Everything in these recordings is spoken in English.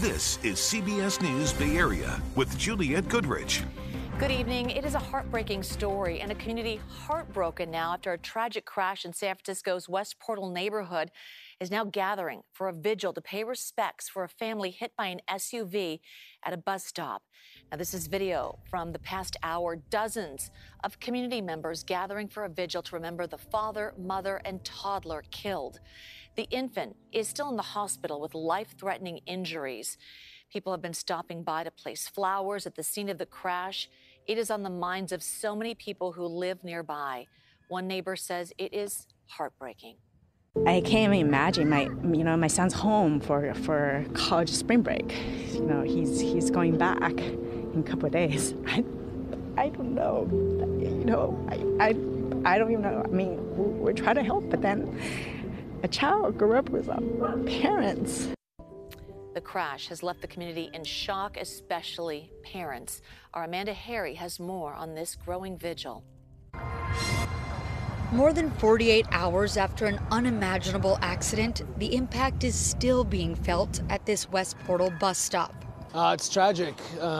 This is CBS News Bay Area with Juliette Goodrich. Good evening. It is a heartbreaking story and a community heartbroken now after a tragic crash in San Francisco's West Portal neighborhood is now gathering for a vigil to pay respects for a family hit by an SUV at a bus stop. Now, this is video from the past hour. Dozens of community members gathering for a vigil to remember the father, mother, and toddler killed. The infant is still in the hospital with life-threatening injuries. People have been stopping by to place flowers at the scene of the crash. It is on the minds of so many people who live nearby. One neighbor says it is heartbreaking. I can't even imagine my son's home for college spring break. He's going back in a couple of days. I don't know. I don't even know. I mean, we're trying to help, but then a child grew up with parents. The crash has left the community in shock, especially parents. Our Amanda Harry has more on this growing vigil. More than 48 hours after an unimaginable accident, the impact is still being felt at this West Portal bus stop. It's tragic.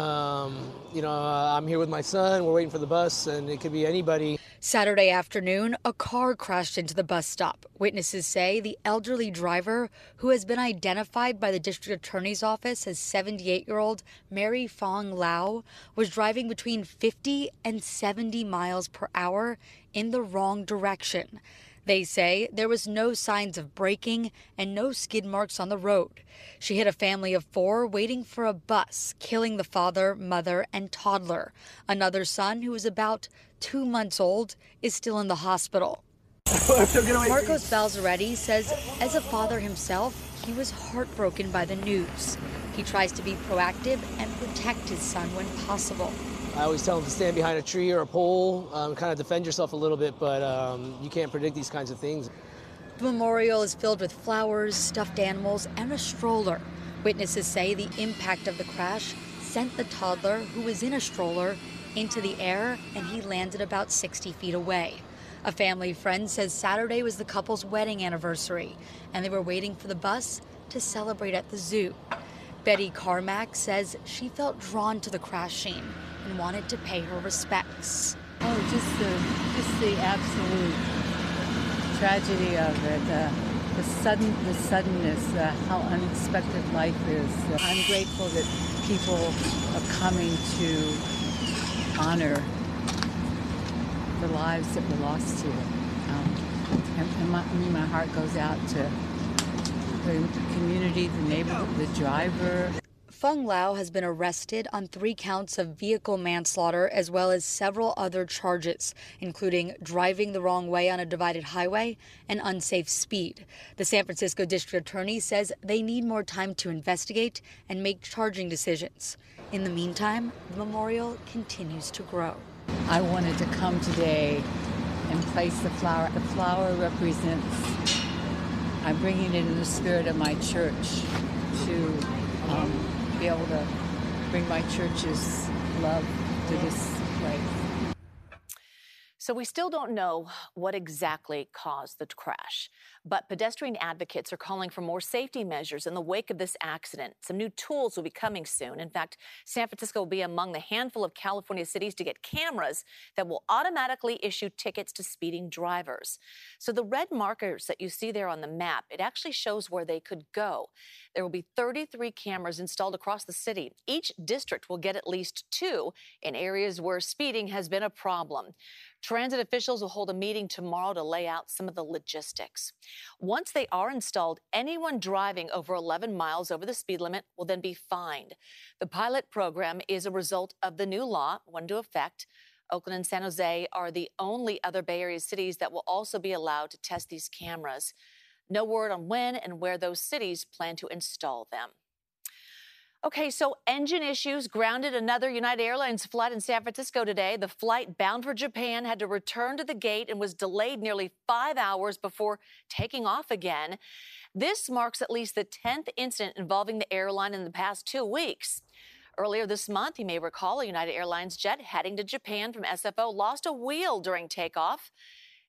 I'm here with my son. We're waiting for the bus, and it could be anybody. Saturday afternoon, a car crashed into the bus stop. Witnesses say the elderly driver, who has been identified by the district attorney's office as 78-year-old Mary Fong Lau, was driving between 50 and 70 miles per hour in the wrong direction. They say there was no signs of braking and no skid marks on the road. She hit a family of 4 waiting for a bus, killing the father, mother, and toddler. Another son, who was about 2 months old, is still in the hospital. Marcos Balzaretti says as a father himself, he was heartbroken by the news. He tries to be proactive and protect his son when possible. I always tell them to stand behind a tree or a pole, kind of defend yourself a little bit, but you can't predict these kinds of things. The memorial is filled with flowers, stuffed animals, and a stroller. Witnesses say the impact of the crash sent the toddler, who was in a stroller, into the air, and he landed about 60 feet away. A family friend says Saturday was the couple's wedding anniversary, and they were waiting for the bus to celebrate at the zoo. Betty Carmack says she felt drawn to the crash scene and wanted to pay her respects. Oh, just the absolute tragedy of it, the suddenness, how unexpected life is. I'm grateful that people are coming to honor the lives that were lost here. My heart goes out to the community, the neighborhood, the driver. Fong Lau has been arrested on 3 counts of vehicle manslaughter as well as several other charges, including driving the wrong way on a divided highway and unsafe speed. The San Francisco District Attorney says they need more time to investigate and make charging decisions. In the meantime, the memorial continues to grow. I wanted to come today and place the flower. The flower represents, I'm bringing it in the spirit of my church to be able to bring my church's love to this place. So we still don't know what exactly caused the crash, but pedestrian advocates are calling for more safety measures in the wake of this accident. Some new tools will be coming soon. In fact, San Francisco will be among the handful of California cities to get cameras that will automatically issue tickets to speeding drivers. So the red markers that you see there on the map, it actually shows where they could go. There will be 33 cameras installed across the city. Each district will get at least 2 in areas where speeding has been a problem. Transit officials will hold a meeting tomorrow to lay out some of the logistics. Once they are installed, anyone driving over 11 miles over the speed limit will then be fined. The pilot program is a result of the new law, went into effect. Oakland and San Jose are the only other Bay Area cities that will also be allowed to test these cameras. No word on when and where those cities plan to install them. Okay, so engine issues grounded another United Airlines flight in San Francisco today. The flight bound for Japan had to return to the gate and was delayed nearly 5 hours before taking off again. This marks at least the 10th incident involving the airline in the past 2 weeks. Earlier this month, you may recall, a United Airlines jet heading to Japan from SFO lost a wheel during takeoff.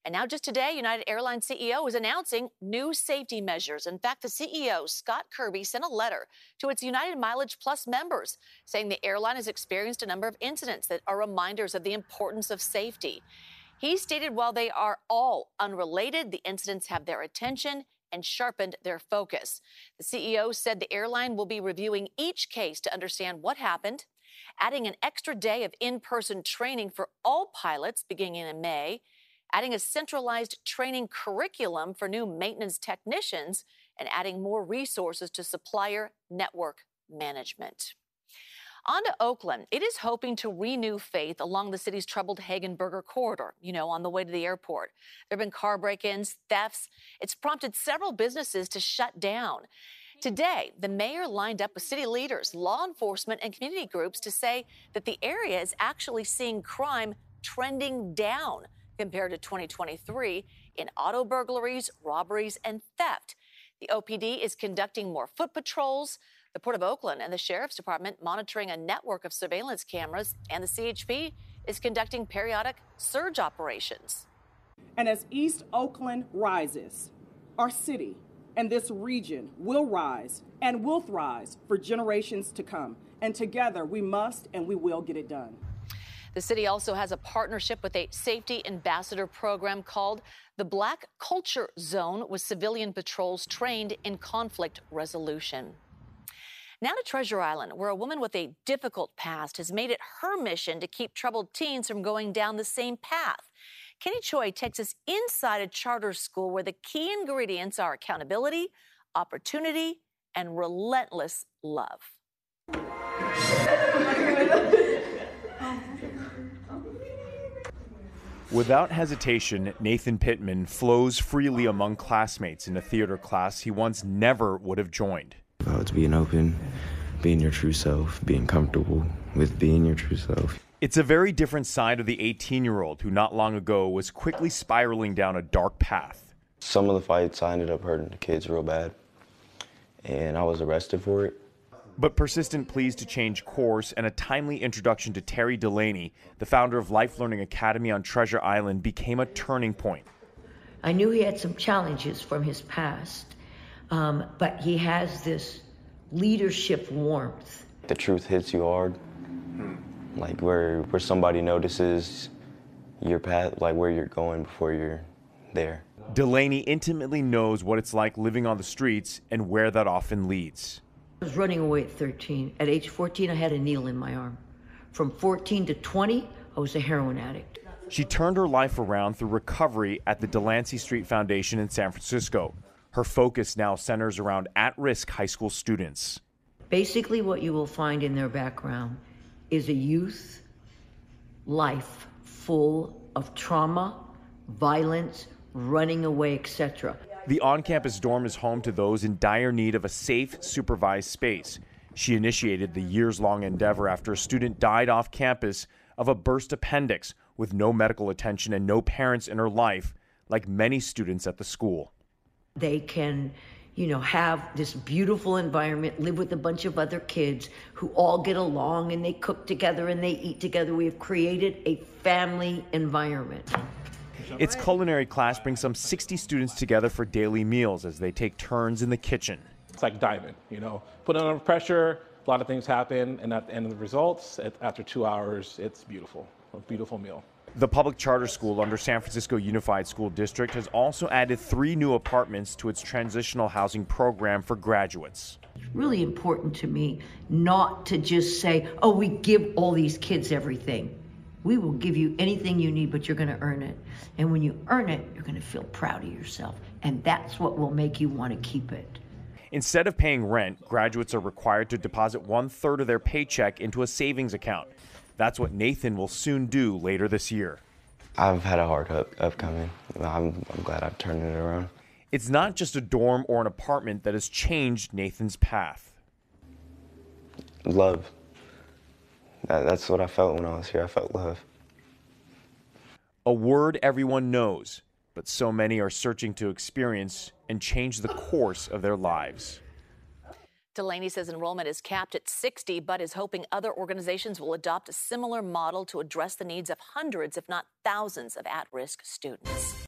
And now just today, United Airlines CEO is announcing new safety measures. In fact, the CEO, Scott Kirby, sent a letter to its United Mileage Plus members saying the airline has experienced a number of incidents that are reminders of the importance of safety. He stated while they are all unrelated, the incidents have their attention and sharpened their focus. The CEO said the airline will be reviewing each case to understand what happened, adding an extra day of in-person training for all pilots beginning in May, adding a centralized training curriculum for new maintenance technicians, and adding more resources to supplier network management. On to Oakland. It is hoping to renew faith along the city's troubled Hagenberger corridor, on the way to the airport. There have been car break-ins, thefts. It's prompted several businesses to shut down. Today, the mayor lined up with city leaders, law enforcement, and community groups to say that the area is actually seeing crime trending down compared to 2023 in auto burglaries, robberies, and theft. The OPD is conducting more foot patrols. The Port of Oakland and the Sheriff's Department monitoring a network of surveillance cameras, and the CHP is conducting periodic surge operations. And as East Oakland rises, our city and this region will rise and will thrive for generations to come. And together we must and we will get it done. The city also has a partnership with a safety ambassador program called the Black Culture Zone, with civilian patrols trained in conflict resolution. Now to Treasure Island, where a woman with a difficult past has made it her mission to keep troubled teens from going down the same path. Kenny Choi takes us inside a charter school where the key ingredients are accountability, opportunity, and relentless love. Without hesitation, Nathan Pittman flows freely among classmates in a theater class he once never would have joined. It's being open, being your true self, being comfortable with being your true self. It's a very different side of the 18-year-old who not long ago was quickly spiraling down a dark path. Some of the fights, I ended up hurting the kids real bad, and I was arrested for it. But persistent pleas to change course and a timely introduction to Terry Delaney, the founder of Life Learning Academy on Treasure Island, became a turning point. I knew he had some challenges from his past, but he has this leadership warmth. The truth hits you hard, like where somebody notices your path, like where you're going before you're there. Delaney intimately knows what it's like living on the streets and where that often leads. I was running away at 13. At age 14, I had a needle in my arm. From 14 to 20, I was a heroin addict. She turned her life around through recovery at the Delancey Street Foundation in San Francisco. Her focus now centers around at-risk high school students. Basically, what you will find in their background is a youth life full of trauma, violence, running away, etc. The on-campus dorm is home to those in dire need of a safe, supervised space. She initiated the years-long endeavor after a student died off campus of a burst appendix with no medical attention and no parents in her life, like many students at the school. They can, have this beautiful environment, live with a bunch of other kids who all get along and they cook together and they eat together. We have created a family environment. Its culinary class brings some 60 students together for daily meals as they take turns in the kitchen. It's like diamond, put under pressure, a lot of things happen, and at the end of the results, after 2 hours, it's beautiful, a beautiful meal. The public charter school under San Francisco Unified School District has also added 3 new apartments to its transitional housing program for graduates. It's really important to me not to just say, oh, we give all these kids everything. We will give you anything you need, but you're going to earn it. And when you earn it, you're going to feel proud of yourself. And that's what will make you want to keep it. Instead of paying rent, graduates are required to deposit 1/3 of their paycheck into a savings account. That's what Nathan will soon do later this year. I've had a hard upcoming. I'm glad I've turned it around. It's not just a dorm or an apartment that has changed Nathan's path. Love. That's what I felt when I was here. I felt love. A word everyone knows, but so many are searching to experience and change the course of their lives. Delaney says enrollment is capped at 60, but is hoping other organizations will adopt a similar model to address the needs of hundreds, if not thousands, of at-risk students.